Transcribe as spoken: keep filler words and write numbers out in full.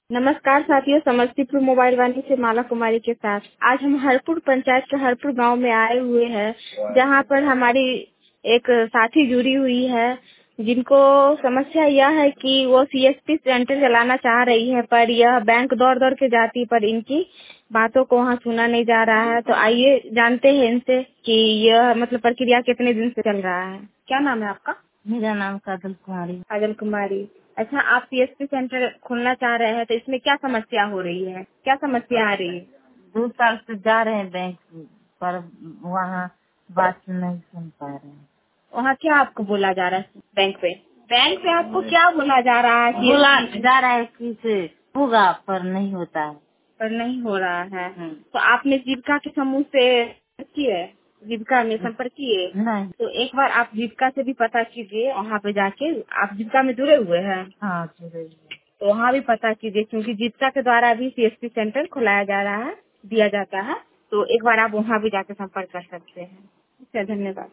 नमस्कार साथियों, समस्तीपुर मोबाइल वाणी से माला कुमारी के साथ आज हम हरपुर पंचायत के हरपुर गांव में आए हुए हैं, जहां पर हमारी एक साथी जुड़ी हुई है, जिनको समस्या यह है कि वो सीएसपी सेंटर चलाना चाह रही है, पर यह बैंक दौड़ दौड़ के जाती, पर इनकी बातों को वहां सुना नहीं जा रहा है। तो आइए जानते हैं इनसे कि यह मतलब प्रक्रिया कितने दिन से चल रहा है। क्या नाम है आपका? मेरा नाम काजल कुमारी। काजल कुमारी। अच्छा, आप सीएसपी सेंटर खोलना चाह रहे हैं, तो इसमें क्या समस्या हो रही है, क्या समस्या आ रही है? दो साल से जा रहे हैं बैंक पर वहाँ बात नहीं सुन पा रहे हैं। वहाँ क्या आपको बोला जा रहा है? बैंक पे बैंक पे आपको क्या बोला जा रहा है? बोला जा रहा है कि से होगा पर नहीं होता है। पर नहीं हो रहा है। हम्म। तो आपने जीविका के समूह से किए, जीविका में संपर्क किए? नहीं। तो एक बार आप जीविका से भी पता कीजिए, वहाँ पे जाके। आप जीविका में जुड़े हुए हैं? हाँ जुड़े हुए। तो वहाँ भी पता कीजिए, क्योंकि जीविका के द्वारा भी सीएसपी सेंटर खुलाया जा रहा है, दिया जाता है। तो एक बार आप वहाँ भी जाके संपर्क कर सकते हैं। अच्छा, धन्यवाद।